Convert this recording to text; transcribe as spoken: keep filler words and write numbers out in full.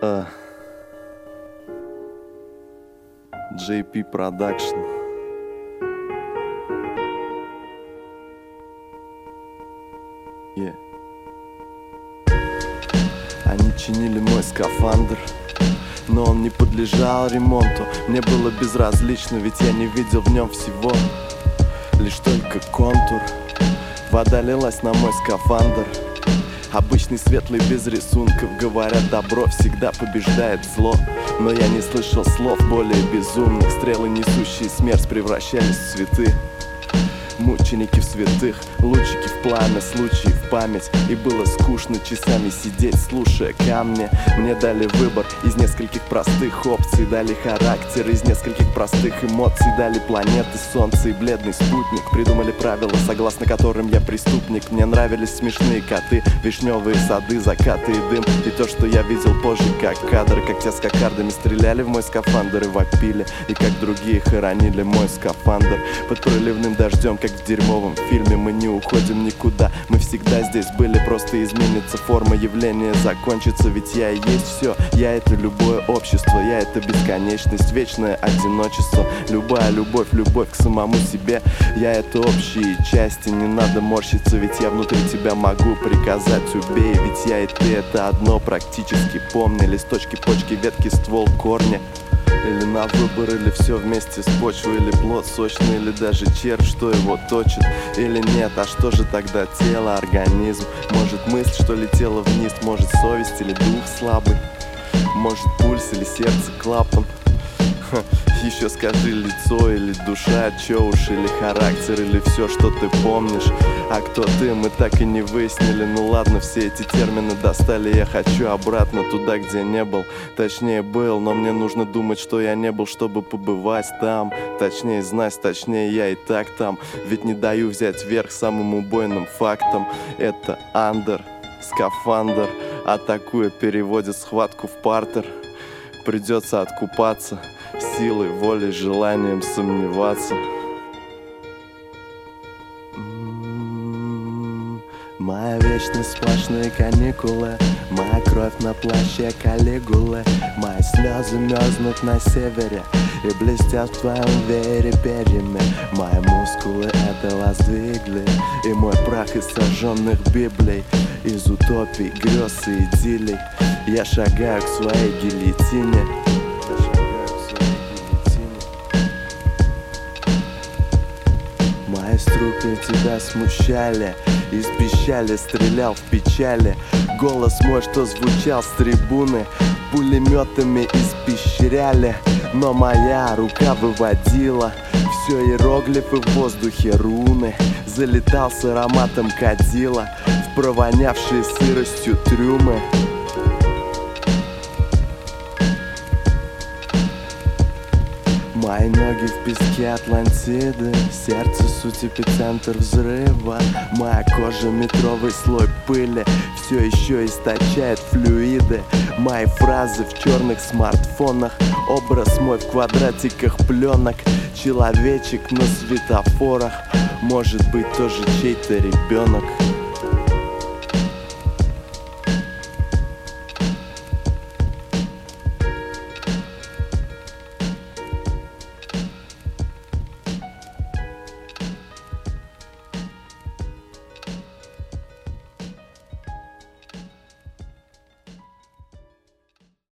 uh, джей пи Production. Yeah. Они чинили мой скафандр, но он не подлежал ремонту. Мне было безразлично, ведь я не видел в нем всего, лишь только контур. Вода лилась на мой скафандр, обычный светлый без рисунков. Говорят, добро всегда побеждает зло, но я не слышал слов более безумных. Стрелы, несущие смерть, превращались в цветы. Мученики в святых, лучики в пламя, случаи в память. И было скучно часами сидеть, слушая камни. Мне дали выбор из нескольких простых опций, дали характер из нескольких простых эмоций, дали планеты, солнце и бледный спутник. Придумали правила, согласно которым я преступник. Мне нравились смешные коты, вишневые сады, закаты и дым. И то, что я видел позже как кадры, как те с кокардами стреляли в мой скафандр и вопили, и как другие хоронили мой скафандр под проливным дождем. Как в дерьмовом фильме, мы не уходим никуда. Мы всегда здесь были, просто изменится форма, явление закончится. Ведь я и есть все, я это любое общество, я это бесконечность, вечное одиночество. Любая любовь, любовь к самому себе, я это общие части. Не надо морщиться, ведь я внутри тебя могу приказать убей. Ведь я и ты это одно практически. Помни, листочки, почки, ветки, ствол, корни. Или на выбор, или все вместе с почвой, или плод сочный, или даже червь, что его точит, или нет. А что же тогда тело, организм? Может мысль, что летела вниз, может совесть или дух слабый, может пульс или сердце клапан. Ха, еще скажи, лицо или душа, чё уж, или характер, или все, что ты помнишь. А кто ты, мы так и не выяснили. Ну ладно, все эти термины достали. Я хочу обратно туда, где не был. Точнее был, но мне нужно думать, что я не был, чтобы побывать там. Точнее знать, точнее я и так там. Ведь не даю взять верх самым убойным фактом. Это андер, скафандр, атакуя, переводит схватку в партер. Придется откупаться силой, волей, желанием сомневаться. Моя вечность сплошные каникулы, моя кровь на плаще Калигулы. Мои слезы мерзнут на севере и блестят в твоем веере перьями. Мои мускулы это воздвигли, и мой прах из сожженных библей, из утопий, грез и идиллий. Я шагаю к своей гильотине. Мои струпья тебя смущали, из пищали стрелял в печали. Голос мой, что звучал с трибуны, пулеметами испещряли. Но моя рука выводила все иероглифы в воздухе руны. Залетал с ароматом кадила в провонявшие сыростью трюмы. Мои ноги в песке Атлантиды, сердце суть эпицентр взрыва. Моя кожа метровый слой пыли, все еще источает флюиды. Мои фразы в черных смартфонах, образ мой в квадратиках пленок. Человечек на светофорах, может быть тоже чей-то ребенок.